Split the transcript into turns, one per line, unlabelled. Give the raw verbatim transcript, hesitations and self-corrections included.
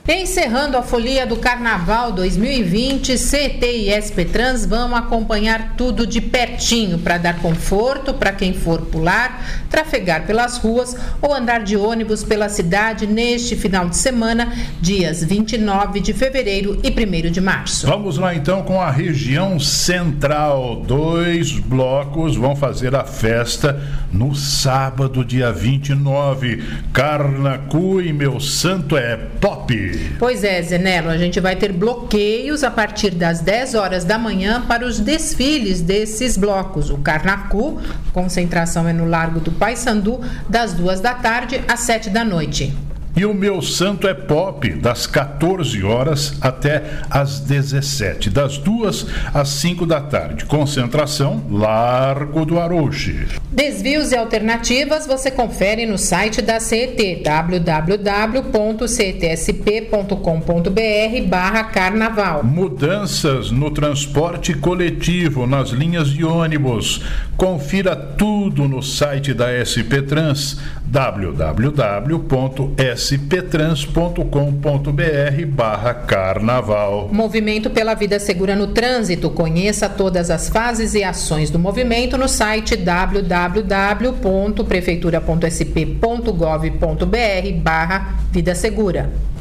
Encerrando a folia do Carnaval dois mil e vinte, C T e S P Trans vão acompanhar tudo de pertinho para dar conforto para quem for pular, trafegar pelas ruas ou andar de ônibus pela cidade neste final de semana, dias vinte e nove de fevereiro e primeiro de março.
Vamos lá então com a região central. Dois blocos vão fazer a festa no sábado, dia vinte e nove. Carnacu e Meu Santo é Pop.
Pois é, Zenelo, a gente vai ter bloqueios a partir das dez horas da manhã para os desfiles desses blocos. O Carnacu, concentração é no Largo do Paissandu, das duas da tarde às sete da noite.
E o Meu Santo é Pop, das quatorze horas até às dezessete, das duas às cinco da tarde. Concentração, Largo do Arouche.
Desvios e alternativas você confere no site da C E T, w w w ponto c t s p ponto com ponto b r barra carnaval.
Mudanças no transporte coletivo, nas linhas de ônibus. Confira tudo no site da S P Trans, w w w ponto s p trans ponto com ponto b r barra carnaval.
Movimento pela Vida Segura no Trânsito. Conheça todas as fases e ações do movimento no site w w w ponto prefeitura ponto s p ponto gov ponto b r barra Vida Segura.